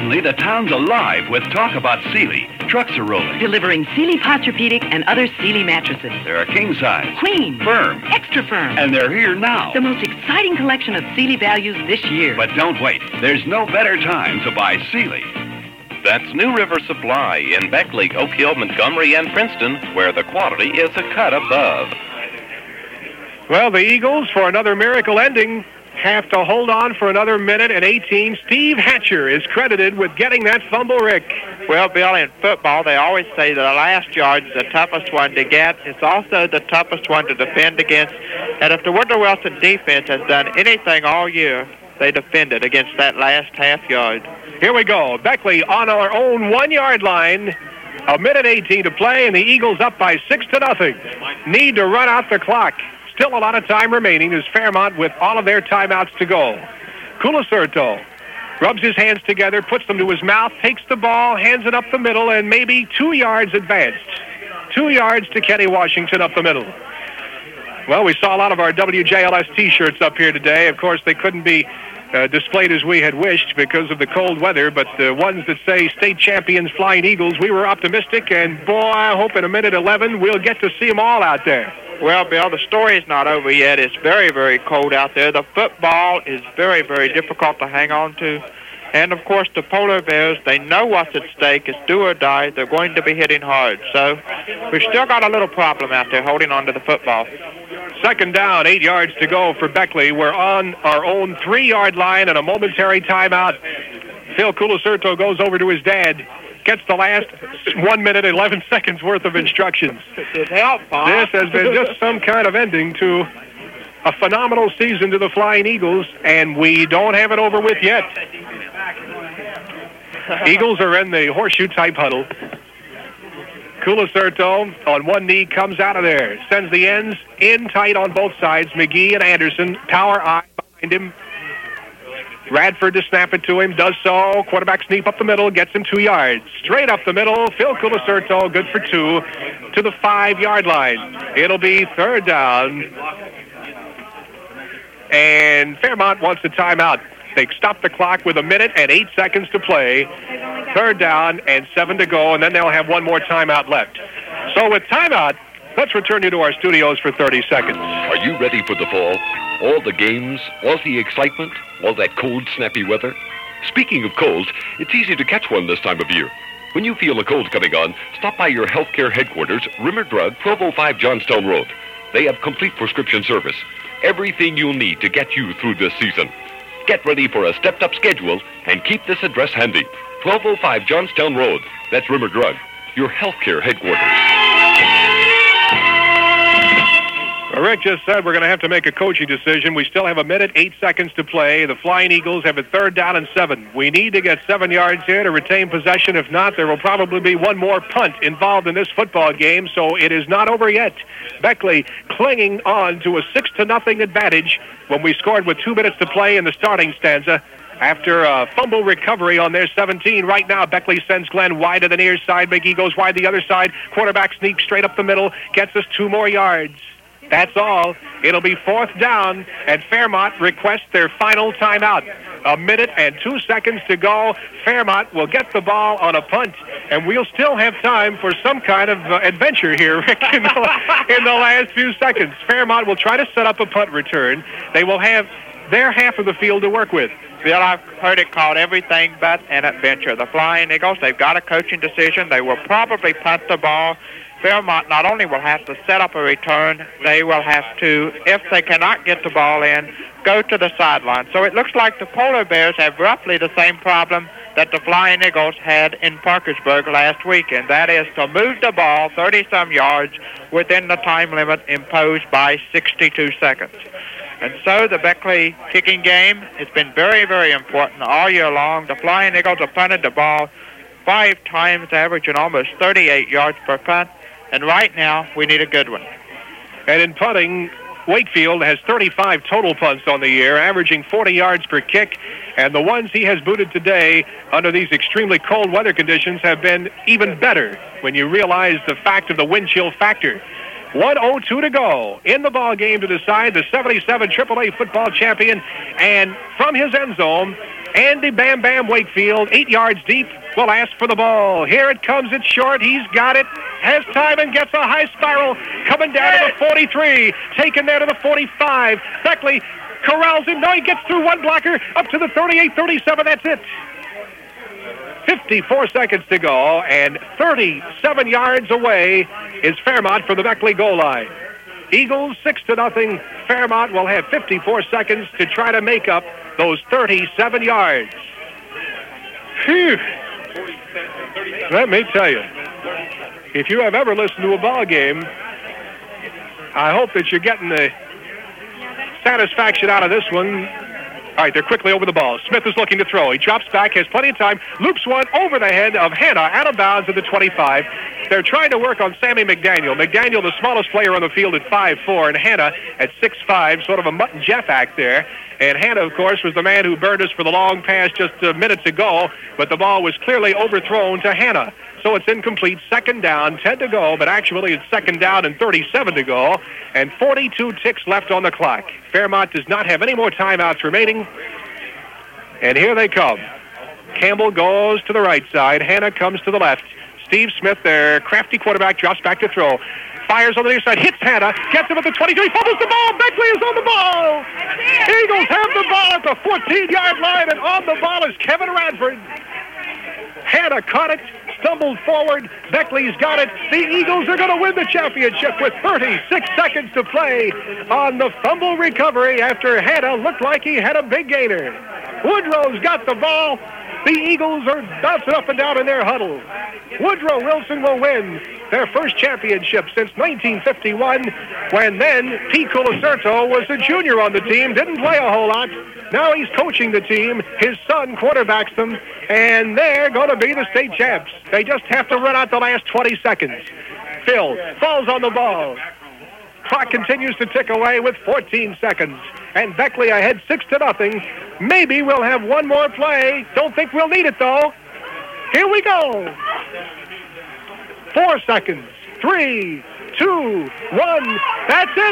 Suddenly, the town's alive with talk about Sealy. Trucks are rolling. Delivering Sealy Posturepedic and other Sealy mattresses. There are king size, queen, firm, extra firm. And they're here now. The most exciting collection of Sealy values this year. But don't wait. There's no better time to buy Sealy. That's New River Supply in Beckley, Oak Hill, Montgomery, and Princeton, where the quality is a cut above. Well, the Eagles, for another miracle ending, have to hold on for another minute and 18. Steve Hatcher is credited with getting that fumble, Rick. Well, Bill, in football, they always say that the last yard is the toughest one to get. It's also the toughest one to defend against. And if the Woodrow Wilson defense has done anything all year, they defended against that last half yard. Here we go. Beckley on our own 1 yard line. A minute 18 to play, and the Eagles up by 6-0. Need to run out the clock. Still a lot of time remaining as Fairmont with all of their timeouts to go. Culasurto rubs his hands together, puts them to his mouth, takes the ball, hands it up the middle, and maybe 2 yards advanced. 2 yards to Kenny Washington up the middle. Well, we saw a lot of our WJLS T-shirts up here today. Of course, they couldn't be displayed as we had wished because of the cold weather, but the ones that say state champions Flying Eagles, we were optimistic, and boy, I hope in a minute 11 we'll get to see them all out there. Well, Bill, the story's not over yet. It's very, very cold out there. The football is very, very difficult to hang on to. And, of course, the Polar Bears, they know what's at stake. It's do or die. They're going to be hitting hard. So we've still got a little problem out there holding on to the football. Second down, 8 yards to go for Beckley. We're on our own 3 yard line and a momentary timeout. Phil Culasurto goes over to his dad. Gets the last 1 minute, 11 seconds worth of instructions. It helped, Bob. This has been just some kind of ending to a phenomenal season to the Flying Eagles, and we don't have it over with yet. Eagles are in the horseshoe-type huddle. Culasurto on one knee comes out of there. Sends the ends in tight on both sides. McGee and Anderson, power eye behind him. Radford to snap it to him, does so. Quarterback sneak up the middle, gets him 2 yards. Straight up the middle, Phil Culasurto, good for 2, to the 5 yard line. It'll be third down. And Fairmont wants a timeout. They stop the clock with 1 minute and 8 seconds to play. Third down and 7 to go, and then they'll have one more timeout left. So with timeout, let's return you to our studios for 30 seconds. Are you ready for the fall? All the games, all the excitement, all that cold, snappy weather? Speaking of colds, it's easy to catch one this time of year. When you feel a cold coming on, stop by your healthcare headquarters, Rimmer Drug, 1205 Johnstown Road. They have complete prescription service. Everything you'll need to get you through this season. Get ready for a stepped-up schedule and keep this address handy. 1205 Johnstown Road. That's Rimmer Drug, your healthcare headquarters. Rick just said we're going to have to make a coaching decision. We still have 1 minute, 8 seconds to play. The Flying Eagles have a third down and 7. We need to get 7 yards here to retain possession. If not, there will probably be one more punt involved in this football game, so it is not over yet. Beckley clinging on to a 6-0 advantage when we scored with 2 minutes to play in the starting stanza. After a fumble recovery on their 17, right now Beckley sends Glenn wide to the near side. McGee goes wide the other side. Quarterback sneaks straight up the middle, gets us 2 more yards. That's all. It'll be fourth down, and Fairmont requests their final timeout. 1 minute and 2 seconds to go. Fairmont will get the ball on a punt, and we'll still have time for some kind of adventure here, Rick, in the last few seconds. Fairmont will try to set up a punt return. They will have their half of the field to work with. Bill, I've heard it called everything but an adventure. The Flying Eagles, they've got a coaching decision. They will probably punt the ball. Fairmont not only will have to set up a return, they will have to, if they cannot get the ball in, go to the sideline. So it looks like the Polar Bears have roughly the same problem that the Flying Eagles had in Parkersburg last week, and that is to move the ball 30-some yards within the time limit imposed by 62 seconds. And so the Beckley kicking game has been very, very important all year long. The Flying Eagles have punted the ball 5 times, averaging almost 38 yards per punt. And right now, we need a good one. And in punting, Wakefield has 35 total punts on the year, averaging 40 yards per kick. And the ones he has booted today under these extremely cold weather conditions have been even better when you realize the fact of the wind chill factor. 1:02 to go in the ball game to decide the 77 AAA football champion. And from his end zone, Andy Bam Bam Wakefield, 8 yards deep, will ask for the ball. Here it comes. It's short. He's got it. Has time and gets a high spiral. Coming down to the 43. Taken there to the 45. Beckley corrals him. No, he gets through one blocker. Up to the 38, 37. That's it. 54 seconds to go, and 37 yards away is Fairmont from the Beckley goal line. Eagles 6-0. Fairmont will have 54 seconds to try to make up those 37 yards. Phew. Let me tell you, if you have ever listened to a ball game, I hope that you're getting the satisfaction out of this one. All right, they're quickly over the ball. Smith is looking to throw. He drops back, has plenty of time, loops one over the head of Hanna, out of bounds at the 25. They're trying to work on Sammy McDaniel. McDaniel, the smallest player on the field at 5'4", and Hanna at 6'5", sort of a Mutt and Jeff act there. And Hanna, of course, was the man who burned us for the long pass just minutes ago, but the ball was clearly overthrown to Hanna. So it's incomplete. Second down, 10 to go, but actually it's second down and 37 to go, and 42 ticks left on the clock. Fairmont does not have any more timeouts remaining, and here they come. Campbell goes to the right side. Hanna comes to the left. Steve Smith, their crafty quarterback, drops back to throw. Fires on the near side, hits Hanna, gets him at the 23, fumbles the ball. Beckley is on the ball. Eagles have the ball at the 14-yard line, and on the ball is Kevin Radford. Hanna caught it, stumbled forward. Beckley's got it. The Eagles are going to win the championship with 36 seconds to play on the fumble recovery after Hanna looked like he had a big gainer. Woodrow's got the ball. The Eagles are bouncing up and down in their huddle. Woodrow Wilson will win their first championship since 1951, when then Pete Colacerto was a junior on the team, didn't play a whole lot. Now he's coaching the team. His son quarterbacks them, and they're going to be the state champs. They just have to run out the last 20 seconds. Phil falls on the ball. Clock continues to tick away with 14 seconds. And Beckley ahead 6-0. Maybe we'll have one more play. Don't think we'll need it, though. Here we go. 4 seconds. 3, 2, 1. That's it.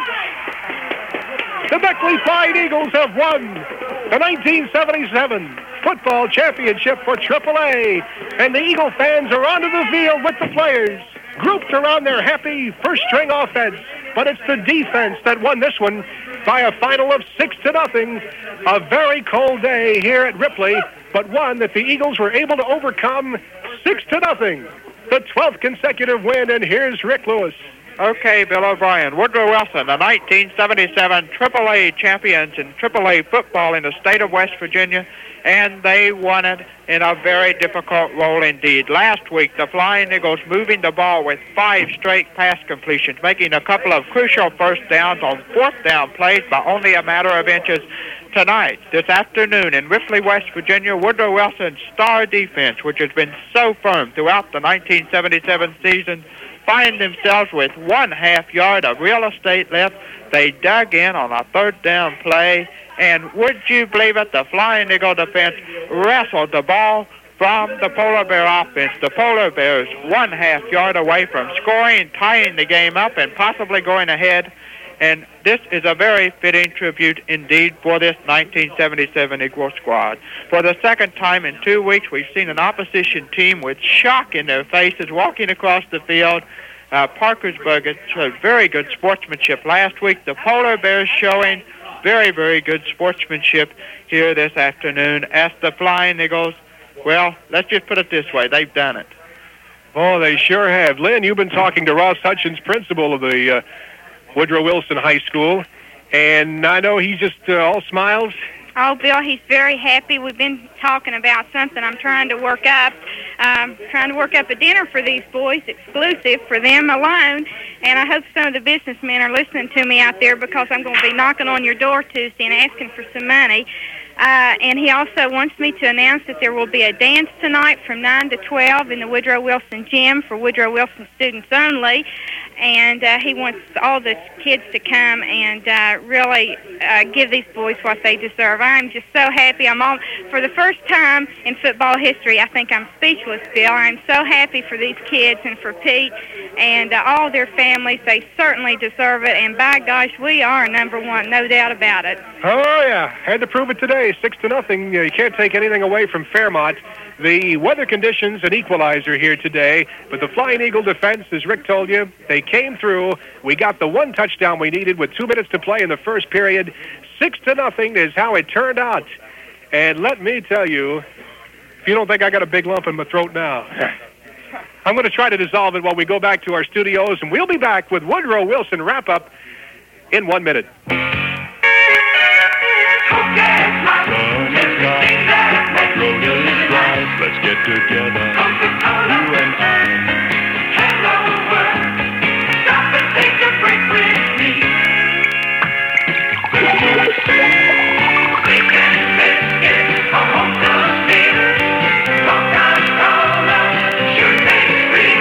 The Beckley Flying Eagles have won the 1977 football championship for AAA. And the Eagle fans are onto the field with the players, grouped around their happy first-string offense. But it's the defense that won this one by a final of 6-0. A very cold day here at Ripley, but one that the Eagles were able to overcome 6-0. The 12th consecutive win, and here's Rick Lewis. Okay, Bill O'Brien. Woodrow Wilson, the 1977 AAA champions in AAA football in the state of West Virginia, and they won it in a very difficult role indeed. Last week, the Flying Eagles moving the ball with 5 straight pass completions, making a couple of crucial first downs on fourth down plays by only a matter of inches. Tonight, this afternoon in Ripley, West Virginia, Woodrow Wilson's star defense, which has been so firm throughout the 1977 season, find themselves with 1/2 yard of real estate left. They dug in on a third down play, and would you believe it, the Flying Eagle defense wrestled the ball from the Polar Bear offense. The Polar Bears 1/2 yard away from scoring, tying the game up, and possibly going ahead. And this is a very fitting tribute indeed for this 1977 Eagle squad. For the second time in 2 weeks, we've seen an opposition team with shock in their faces walking across the field. Parkersburg showed very good sportsmanship last week. The Polar Bears showing very, very good sportsmanship here this afternoon as the Flying Eagles. Well, let's just put it this way. They've done it. Oh, they sure have. Lynn, you've been talking to Ross Hutchins, principal of the Woodrow Wilson High School, and I know he's just all smiles. Oh, Bill, he's very happy. We've been talking about something I'm trying to work up. A dinner for these boys, exclusive for them alone. And I hope some of the businessmen are listening to me out there, because I'm going to be knocking on your door Tuesday and asking for some money. And he also wants me to announce that there will be a dance tonight from 9 to 12 in the Woodrow Wilson Gym for Woodrow Wilson students only. and he wants all the kids to come and really give these boys what they deserve. I'm just so happy. For the first time in football history, I think I'm speechless, Bill. I'm so happy for these kids and for Pete and all their families. They certainly deserve it, and by gosh, we are number one, no doubt about it. Oh, yeah. Had to prove it today, 6-0. You can't take anything away from Fairmont. The weather conditions an equalizer here today, but the Flying Eagle defense, as Rick told you, they came through. We got the one touchdown we needed with 2 minutes to play in the first period. 6-0 is how it turned out. And let me tell you, if you don't think I got a big lump in my throat now, I'm going to try to dissolve it while we go back to our studios, and we'll be back with Woodrow Wilson wrap-up in 1 minute. Let's get together, you and I. Hello world, stop and take a break with me. We can let's get a home to steer. Coca-Cola should make free.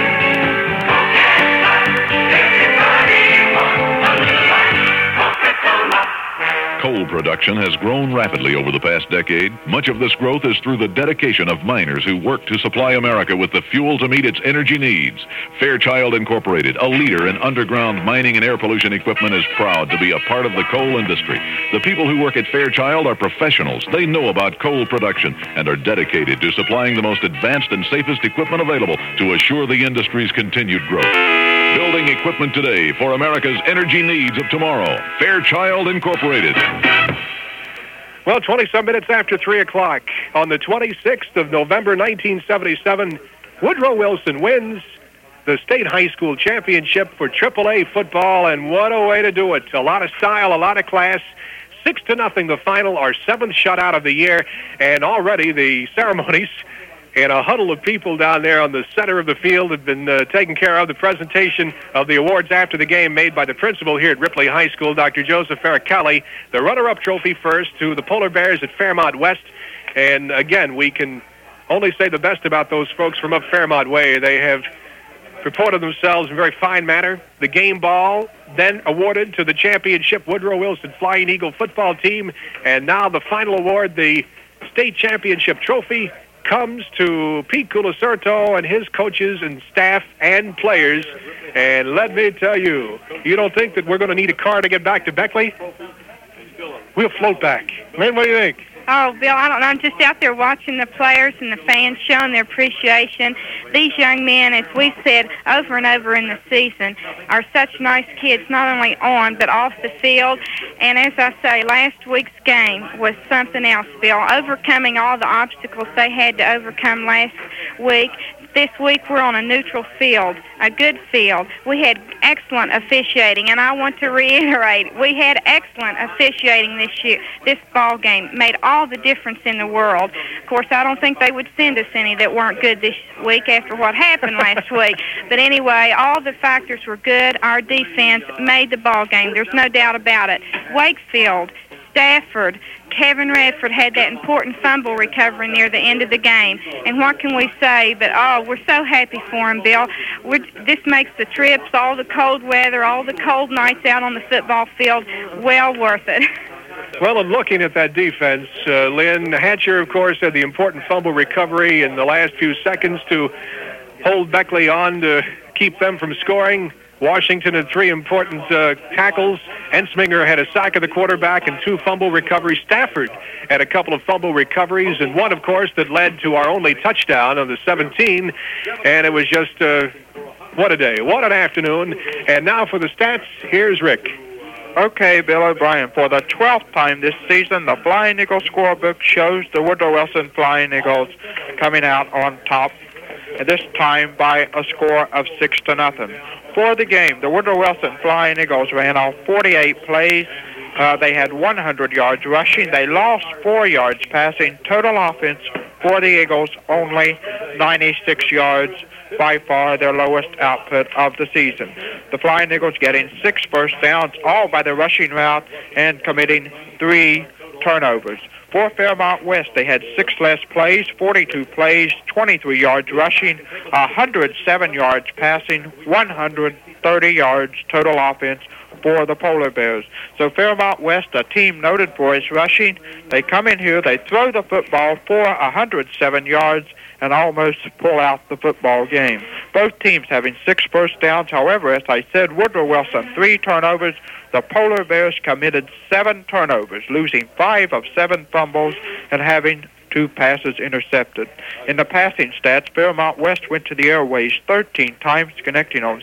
Coca-Cola, everybody wants a little life. Coca-Cola. Coal production has grown rapidly over the past decade. Much of this growth is through the dedication of miners who work to supply America with the fuel to meet its energy needs. Fairchild Incorporated, a leader in underground mining and air pollution equipment, is proud to be a part of the coal industry. The people who work at Fairchild are professionals. They know about coal production and are dedicated to supplying the most advanced and safest equipment available to assure the industry's continued growth. Building equipment today for America's energy needs of tomorrow. Fairchild Incorporated. Well, 20-some minutes after 3 o'clock on the 26th of November, 1977, Woodrow Wilson wins the state high school championship for AAA football, and what a way to do it. A lot of style, a lot of class. 6-0, the final, our 7th shutout of the year, and already the ceremonies and a huddle of people down there on the center of the field have been taken care of. The presentation of the awards after the game made by the principal here at Ripley High School, Dr. Joseph Faricalli. The runner-up trophy first to the Polar Bears at Fairmont West. And again, we can only say the best about those folks from up Fairmont Way. They have reported themselves in a very fine manner. The game ball then awarded to the championship Woodrow Wilson Flying Eagle football team. And now the final award, the state championship trophy, comes to Pete Culacerto and his coaches and staff and players. And let me tell you, you don't think that we're going to need a car to get back to Beckley? We'll float back. Lynn, what do you think? Oh, Bill, I don't know. I'm just out there watching the players and the fans showing their appreciation. These young men, as we've said over and over in the season, are such nice kids, not only on but off the field. And as I say, last week's game was something else, Bill. Overcoming all the obstacles they had to overcome last week. This week we're on a neutral field, a good field. We had excellent officiating, and I want to reiterate, we had excellent officiating this year. This ball game made all the difference in the world. Of course, I don't think they would send us any that weren't good this week after what happened last week. But anyway, all the factors were good. Our defense made the ball game. There's no doubt about it. Wakefield, Stafford, Kevin Redford had that important fumble recovery near the end of the game. And what can we say? But, we're so happy for him, Bill. This makes the trips, all the cold weather, all the cold nights out on the football field well worth it. Well, in looking at that defense, Lynn, Hatcher, of course, had the important fumble recovery in the last few seconds to hold Beckley on to keep them from scoring. Washington had 3 important tackles. Ensminger had a sack of the quarterback and 2 fumble recoveries. Stafford had a couple of fumble recoveries, and one, of course, that led to our only touchdown on the 17. And it was just, what a day, what an afternoon. And now for the stats, here's Rick. Okay, Bill O'Brien, for the 12th time this season, the Flying Eagle scorebook shows the Woodrow Wilson Flying Eagles coming out on top, and this time by a score of 6-0. For the game, the Woodrow Wilson Flying Eagles ran off 48 plays. They had 100 yards rushing. They lost 4 yards passing. Total offense for the Eagles, only 96 yards, by far their lowest output of the season. The Flying Eagles getting 6 first downs, all by the rushing route, and committing 3 turnovers. For Fairmont West, they had 6 less plays, 42 plays, 23 yards rushing, 107 yards passing, 100 30 yards total offense for the Polar Bears. So Fairmont West, a team noted for its rushing, they come in here, they throw the football for 107 yards and almost pull out the football game. Both teams having 6 first downs. However, as I said, Woodrow Wilson 3 turnovers. The Polar Bears committed 7 turnovers, losing 5 of 7 fumbles and having 2 passes intercepted. In the passing stats, Fairmont West went to the airways 13 times, connecting on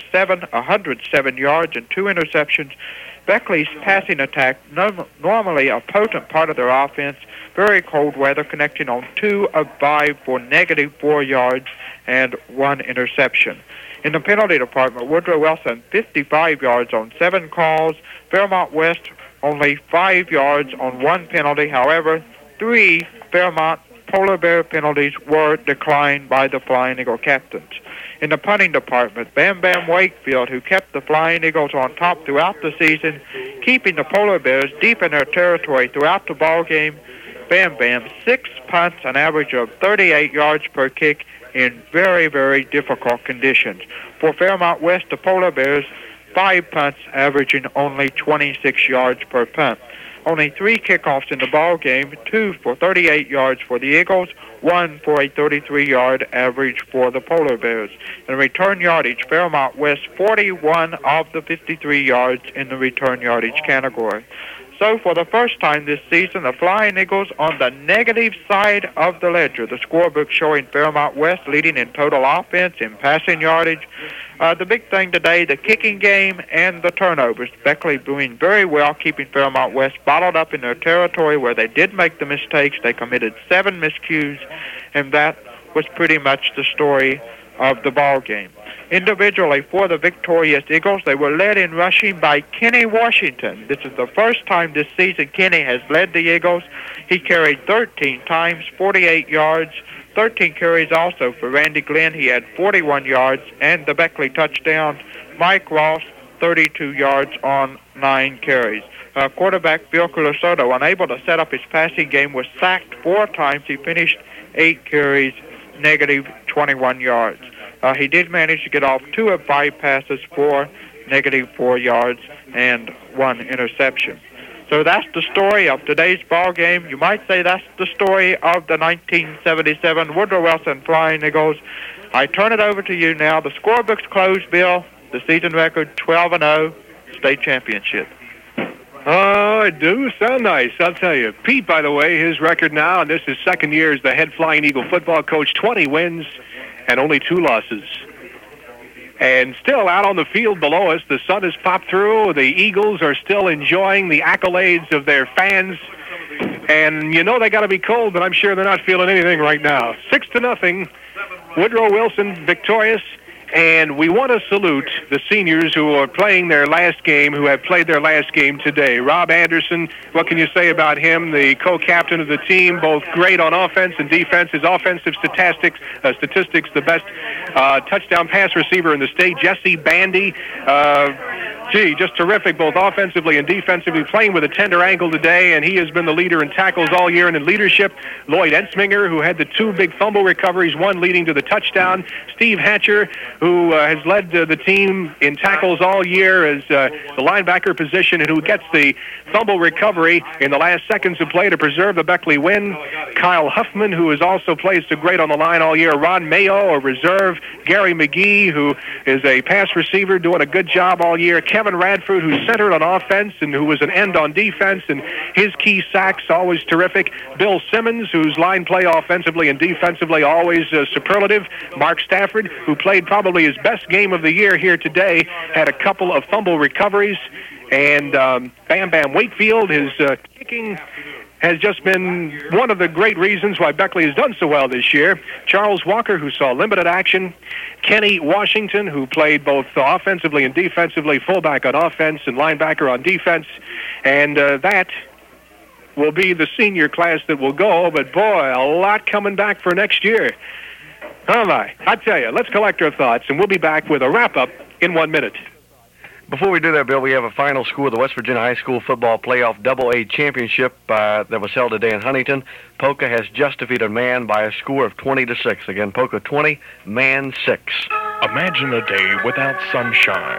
107 yards and 2 interceptions. Beckley's passing attack, normally a potent part of their offense, very cold weather, connecting on 2 of 5 for -4 yards and 1 interception. In the penalty department, Woodrow Wilson 55 yards on 7 calls. Fairmont West only 5 yards on 1 penalty. However, 3 Fairmont Polar Bear penalties were declined by the Flying Eagle captains. In the punting department, Bam Bam Wakefield, who kept the Flying Eagles on top throughout the season, keeping the Polar Bears deep in their territory throughout the ball game. Bam Bam, 6 punts, an average of 38 yards per kick in very, very difficult conditions. For Fairmont West, the Polar Bears, 5 punts, averaging only 26 yards per punt. Only 3 kickoffs in the ball game, 2 for 38 yards for the Eagles, 1 for a 33-yard average for the Polar Bears. In return yardage, Fairmont West 41 of the 53 yards in the return yardage category. So for the first time this season, the Flying Eagles on the negative side of the ledger. The scorebook showing Fairmont West leading in total offense, in passing yardage. The big thing today, the kicking game and the turnovers. Beckley doing very well, keeping Fairmont West bottled up in their territory where they did make the mistakes. They committed 7 miscues, and that was pretty much the story of the ball game. Individually, for the victorious Eagles, they were led in rushing by Kenny Washington. This is the first time this season Kenny has led the Eagles. He carried 13 times, 48 yards. 13 carries also for Randy Glenn. He had 41 yards, and the Beckley touchdown. Mike Ross, 32 yards on 9 carries. Quarterback Bill Colasoto, unable to set up his passing game, was sacked 4 times. He finished 8 carries, -21 yards. He did manage to get off 2 of 5 passes for -4 yards and 1 interception. So that's the story of today's ball game. You might say that's the story of the 1977 Woodrow Wilson Flying Eagles. I turn it over to you now. The scorebook's closed, Bill. The season record 12-0, state championship. Oh, it do sound nice, I'll tell you. Pete, by the way, his record now, and this is second year as the head Flying Eagle football coach, 20 wins and only 2 losses. And still out on the field below us, the sun has popped through. The Eagles are still enjoying the accolades of their fans. And you know they got to be cold, but I'm sure they're not feeling anything right now. 6-0, Woodrow Wilson victorious. And we want to salute the seniors who are playing their last game, who have played their last game today. Rob Anderson, what can you say about him, the co-captain of the team, both great on offense and defense. His offensive statistics, the best touchdown pass receiver in the state. Jesse Bandy, just terrific both offensively and defensively, playing with a tender ankle today, and he has been the leader in tackles all year and in leadership. Lloyd Ensminger, who had the 2 big fumble recoveries, one leading to the touchdown. Steve Hatcher, who has led the team in tackles all year as the linebacker position, and who gets the fumble recovery in the last seconds of play to preserve the Beckley win. Kyle Huffman, who has also played so great on the line all year. Ron Mayo, a reserve. Gary McGee, who is a pass receiver, doing a good job all year. Kevin Radford, who's centered on offense and who was an end on defense, and his key sacks always terrific. Bill Simmons, whose line play offensively and defensively always superlative. Mark Stafford, who played probably his best game of the year here today, had a couple of fumble recoveries. And Bam Bam Wakefield, his kicking has just been one of the great reasons why Beckley has done so well this year. Charles Walker, who saw limited action. Kenny Washington, who played both offensively and defensively, fullback on offense and linebacker on defense. And that will be the senior class that will go, but boy, a lot coming back for next year. Oh my, I tell you, let's collect our thoughts, and we'll be back with a wrap-up in 1 minute. Before we do that, Bill, we have a final score of the West Virginia High School Football Playoff Double-A Championship that was held today in Huntington. Polka has just defeated Man by a score of 20-6. Again, Polka 20, Man 6. Imagine a day without sunshine.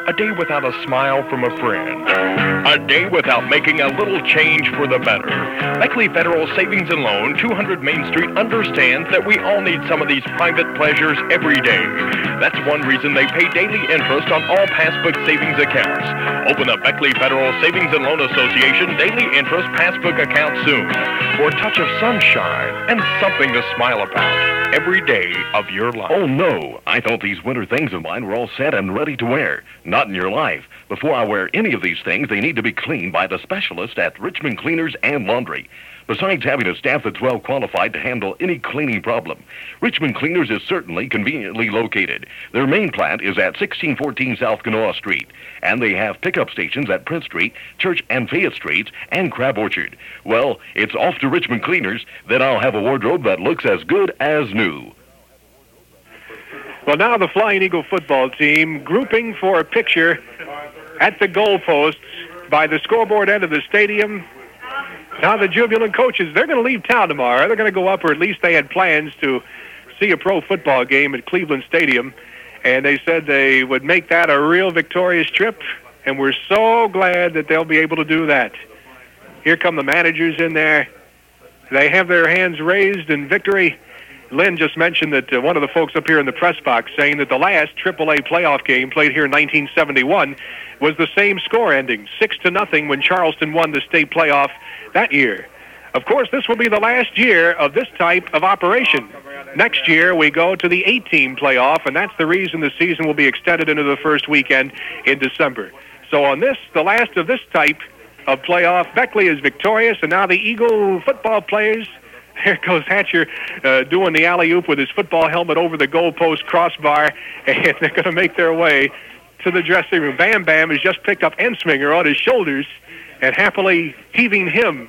A day without a smile from a friend. A day without making a little change for the better. Beckley Federal Savings and Loan, 200 Main Street, understands that we all need some of these private pleasures every day. That's one reason they pay daily interest on all passbook savings accounts. Open a Beckley Federal Savings and Loan Association daily interest passbook account soon for a touch of sunshine and something to smile about every day of your life. Oh, no. I thought these winter things of mine were all set and ready to wear. Not in your life. Before I wear any of these things, they need to be cleaned by the specialist at Richmond Cleaners and Laundry. Besides having a staff that's well qualified to handle any cleaning problem, Richmond Cleaners is certainly conveniently located. Their main plant is at 1614 South Kanawha Street, and they have pickup stations at Prince Street, Church and Fayette Streets, and Crab Orchard. Well, it's off to Richmond Cleaners, then I'll have a wardrobe that looks as good as new. Well, now the Flying Eagle football team grouping for a picture at the goalposts by the scoreboard end of the stadium. Now the jubilant coaches, they're going to leave town tomorrow. They're going to go up, or at least they had plans to see a pro football game at Cleveland Stadium. And they said they would make that a real victorious trip. And we're so glad that they'll be able to do that. Here come the managers in there. They have their hands raised in victory. Lynn just mentioned that one of the folks up here in the press box saying that the last AAA playoff game played here in 1971 was the same score ending, 6-0, when Charleston won the state playoff that year. Of course, this will be the last year of this type of operation. Next year, we go to the 8-team playoff, and that's the reason the season will be extended into the first weekend in December. So on this, the last of this type of playoff, Beckley is victorious, and now the Eagle football players. There goes Hatcher doing the alley-oop with his football helmet over the goalpost crossbar, and they're going to make their way to the dressing room. Bam Bam has just picked up Ensminger on his shoulders and happily heaving him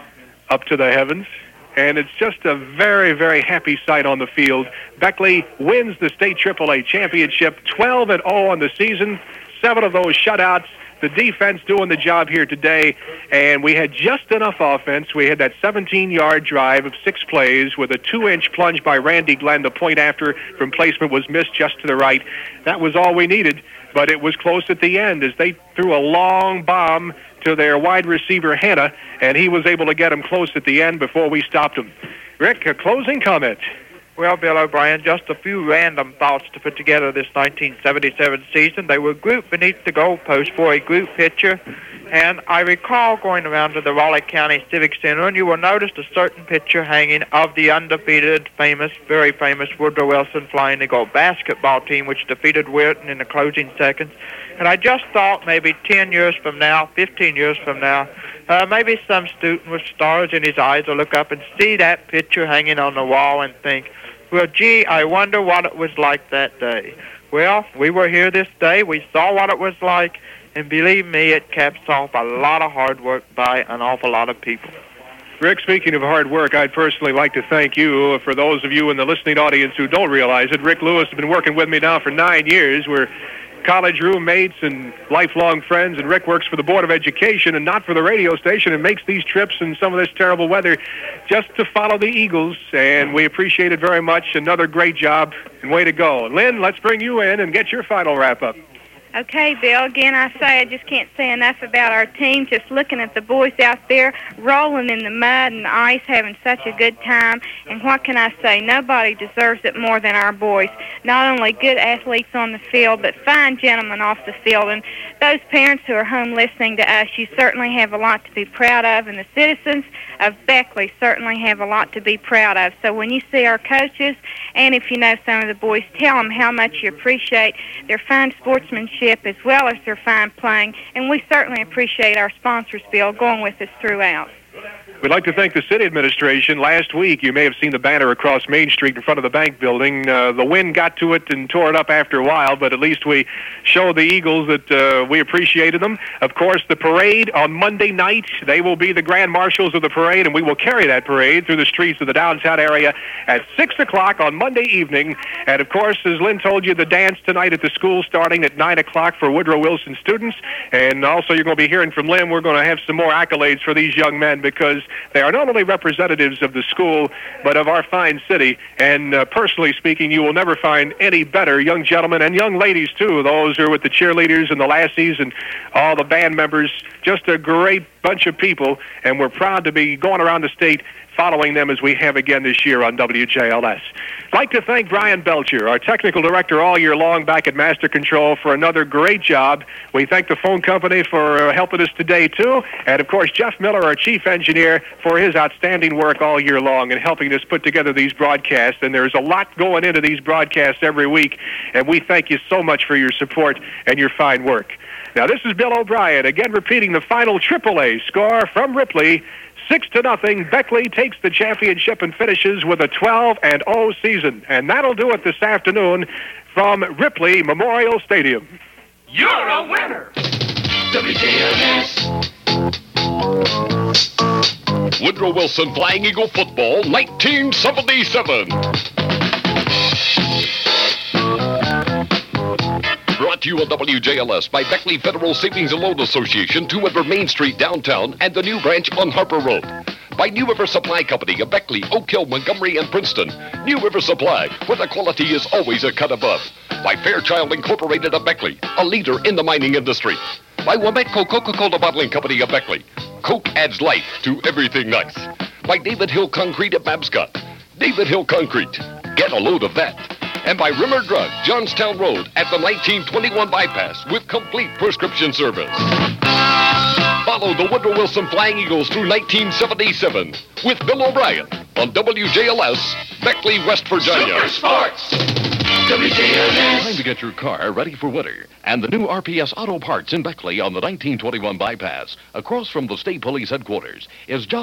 up to the heavens. And it's just a very, very happy sight on the field. Beckley wins the state AAA championship, 12-0 on the season, 7 of those shutouts. The defense doing the job here today, and we had just enough offense. We had that 17-yard drive of 6 plays with a 2-inch plunge by Randy Glenn. The point after from placement was missed just to the right. That was all we needed, but it was close at the end as they threw a long bomb to their wide receiver, Hanna, and he was able to get him close at the end before we stopped him. Rick, a closing comment. Well, Bill O'Brien, just a few random thoughts to put together this 1977 season. They were grouped beneath the goalpost for a group picture, and I recall going around to the Raleigh County Civic Center, and you will notice a certain picture hanging of the undefeated, famous, very famous Woodrow Wilson Flying Eagle basketball team, which defeated Weirton in the closing seconds. And I just thought maybe 10 years from now, 15 years from now, maybe some student with stars in his eyes will look up and see that picture hanging on the wall and think, well, gee, I wonder what it was like that day. Well, we were here this day. We saw what it was like. And believe me, it caps off a lot of hard work by an awful lot of people. Rick, speaking of hard work, I'd personally like to thank you. For those of you in the listening audience who don't realize it, Rick Lewis has been working with me now for 9 years. We're college roommates and lifelong friends, and Rick works for the Board of Education and not for the radio station, and makes these trips in some of this terrible weather just to follow the Eagles, and we appreciate it very much. Another great job, and way to go. Lynn, let's bring you in and get your final wrap-up. Okay, Bill, again, I say I just can't say enough about our team. Just looking at the boys out there rolling in the mud and the ice, having such a good time. And what can I say? Nobody deserves it more than our boys. Not only good athletes on the field, but fine gentlemen off the field. And those parents who are home listening to us, you certainly have a lot to be proud of. And the citizens of Beckley certainly have a lot to be proud of. So when you see our coaches, and if you know some of the boys, tell them how much you appreciate their fine sportsmanship as well as their fine playing, and we certainly appreciate our sponsors, Bill, going with us throughout. We'd like to thank the city administration. Last week, you may have seen the banner across Main Street in front of the bank building. The wind got to it and tore it up after a while, but at least we showed the Eagles that we appreciated them. Of course, the parade on Monday night, they will be the grand marshals of the parade, and we will carry that parade through the streets of the downtown area at 6 o'clock on Monday evening. And, of course, as Lynn told you, the dance tonight at the school starting at 9 o'clock for Woodrow Wilson students. And also, you're going to be hearing from Lynn. We're going to have some more accolades for these young men because They are not only representatives of the school, but of our fine city. And personally speaking, you will never find any better young gentlemen and young ladies, too. Those who are with the cheerleaders and the lassies and all the band members. Just a great bunch of people, and we're proud to be going around the state following them as we have again this year on WJLS. I'd like to thank Brian Belcher, our technical director all year long back at Master Control, for another great job. We thank the phone company for helping us today, too. And, of course, Jeff Miller, our chief engineer, for his outstanding work all year long in helping us put together these broadcasts. And there's a lot going into these broadcasts every week, and we thank you so much for your support and your fine work. Now, this is Bill O'Brien, again repeating the final AAA score from Ripley. 6-0, Beckley takes the championship and finishes with a 12-0 season. And that'll do it this afternoon from Ripley Memorial Stadium. You're a winner! WJLS. Woodrow Wilson Flying Eagle Football, 1977. Brought to you on WJLS by Beckley Federal Savings and Loan Association, 200 Main Street downtown, and the new branch on Harper Road. By New River Supply Company of Beckley, Oak Hill, Montgomery, and Princeton. New River Supply, where the quality is always a cut above. By Fairchild Incorporated of Beckley, a leader in the mining industry. By Wametco Coca-Cola Bottling Company of Beckley. Coke adds life to everything nice. By David Hill Concrete of Babscott. David Hill Concrete. Get a load of that. And by Rimmer Drug, Johnstown Road at the 1921 bypass with complete prescription service. Follow the Woodrow Wilson Flying Eagles through 1977 with Bill O'Brien on WJLS, Beckley, West Virginia. Super Sports. WJLS. Time to get your car ready for winter. And the new RPS Auto Parts in Beckley on the 1921 bypass, across from the State Police Headquarters, is just